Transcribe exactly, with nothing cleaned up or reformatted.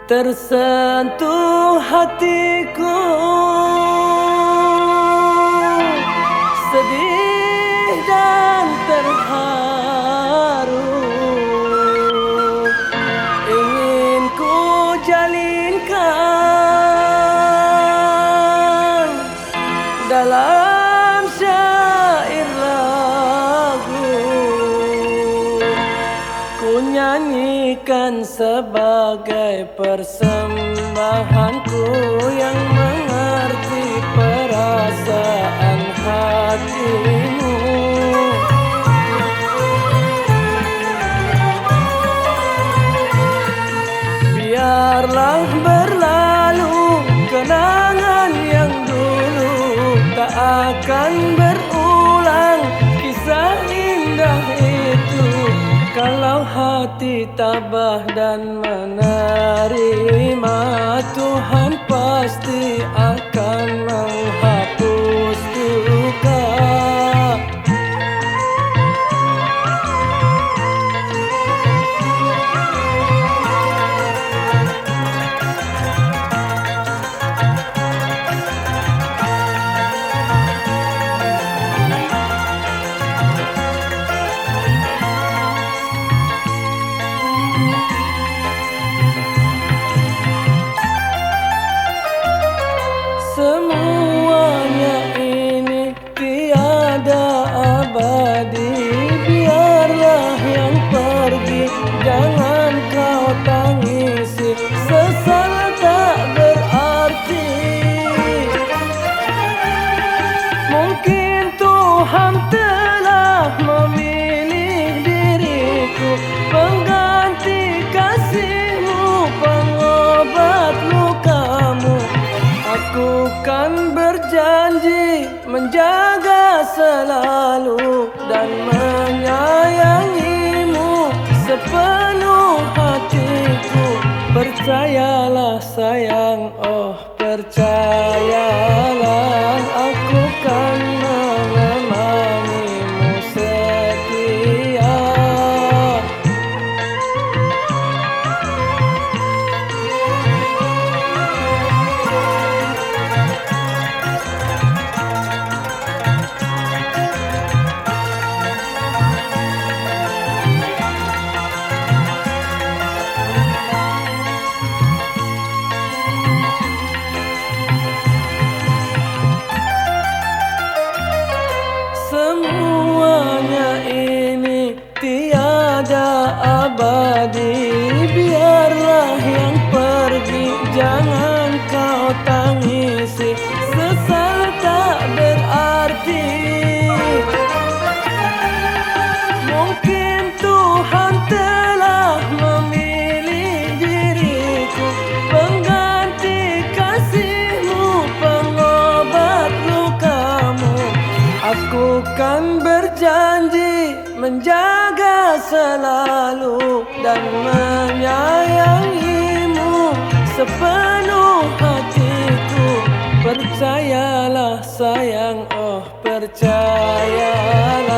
Tersentuh hatiku, sedih dan terharu, ingin ku jalinkan dalam syair lagu, ku nyanyikan sebagai persembahanku yang mengerti perasaan hatimu. Biarlah berlalu kenangan yang dulu, tak akan berulang kisah indah itu. Kalau hati tabah dan menerima, Tuhan pasti akan menghapus duka. Semuanya ini tiada abadi, biarlah yang pergi jangan kau tangisi, sesal tak berarti. Mungkin Tuhan telah memilih diriku, pengganti kasihmu, pengobat lukamu. Aku kan berjanji menjaga selalu dan menyayangimu sepenuh hatiku. Percayalah sayang, oh percayalah, aku kan menemanimu setia. Semuanya ini tiada abadi, biarlah yang pergi jangan kau tangisi, sesal tak berarti. Mungkin Tuhan telah memilih diriku, pengganti kasihmu, pengobat lukamu. Aku kan berjanji menjaga selalu dan menyayangimu sepenuh hatiku. Percayalah sayang, oh percayalah.